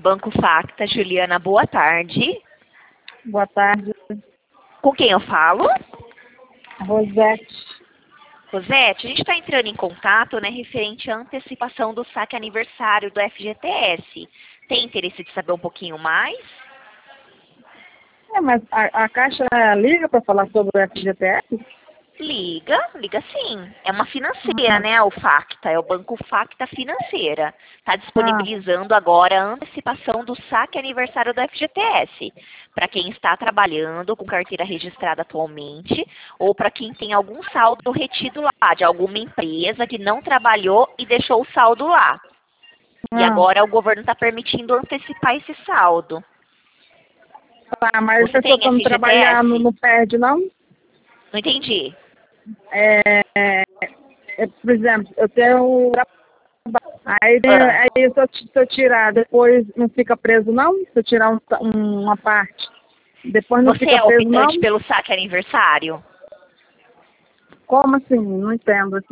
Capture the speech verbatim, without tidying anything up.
Banco Facta, Juliana, boa tarde. Boa tarde, Com quem eu falo? Rosete. Rosete, a gente está entrando em contato, né, referente à antecipação do saque aniversário do F G T S. Tem interesse de saber um pouquinho mais? É, mas a, a Caixa liga para falar sobre o F G T S? Liga, liga sim. É uma financeira, né, o Facta, é o Banco Facta Financeira. Está disponibilizando agora a antecipação do saque aniversário do F G T S. Para quem está trabalhando com carteira registrada atualmente, ou para quem tem algum saldo retido lá, de alguma empresa que não trabalhou e deixou o saldo lá. E Ah, agora o governo está permitindo antecipar esse saldo. tá, mas Você a pessoa tem quando trabalhar F G T S? não, não perde, não? Não entendi. É, é, é, por exemplo, eu tenho... Aí, Ah. aí se, eu, se eu tirar, depois não fica preso, não? Se eu tirar um, um, uma parte, depois não Você fica é preso, não? optante pelo saque aniversário? Como assim? Não entendo.